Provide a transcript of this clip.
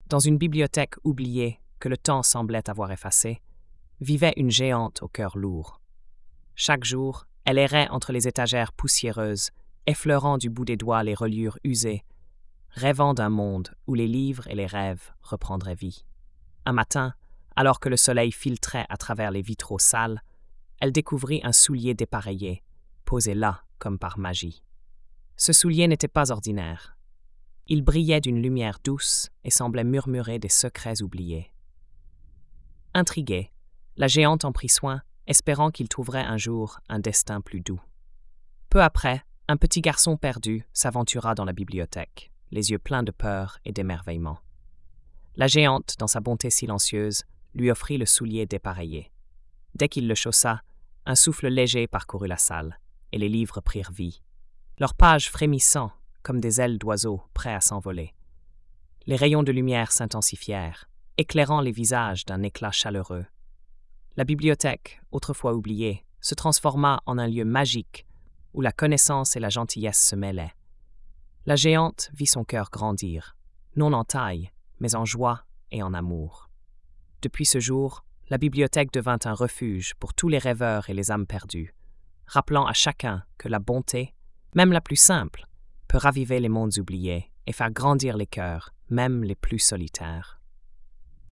Dans une bibliothèque oubliée que le temps semblait avoir effacée, vivait une géante au cœur lourd. Chaque jour, elle errait entre les étagères poussiéreuses, effleurant du bout des doigts les reliures usées, rêvant d'un monde où les livres et les rêves reprendraient vie. Un matin, alors que le soleil filtrait à travers les vitraux sales, elle découvrit un soulier dépareillé, posé là comme par magie. Ce soulier n'était pas ordinaire. Il brillait d'une lumière douce et semblait murmurer des secrets oubliés. Intriguée, la géante en prit soin, espérant qu'il trouverait un jour un destin plus doux. Peu après, un petit garçon perdu s'aventura dans la bibliothèque, les yeux pleins de peur et d'émerveillement. La géante, dans sa bonté silencieuse, lui offrit le soulier dépareillé. Dès qu'il le chaussa, un souffle léger parcourut la salle, et les livres prirent vie, leurs pages frémissant comme des ailes d'oiseaux prêts à s'envoler. Les rayons de lumière s'intensifièrent, éclairant les visages d'un éclat chaleureux. La bibliothèque, autrefois oubliée, se transforma en un lieu magique où la connaissance et la gentillesse se mêlaient. La géante vit son cœur grandir, non en taille, mais en joie et en amour. Depuis ce jour, la bibliothèque devint un refuge pour tous les rêveurs et les âmes perdues, rappelant à chacun que la bonté, même la plus simple, peut raviver les mondes oubliés et faire grandir les cœurs, même les plus solitaires.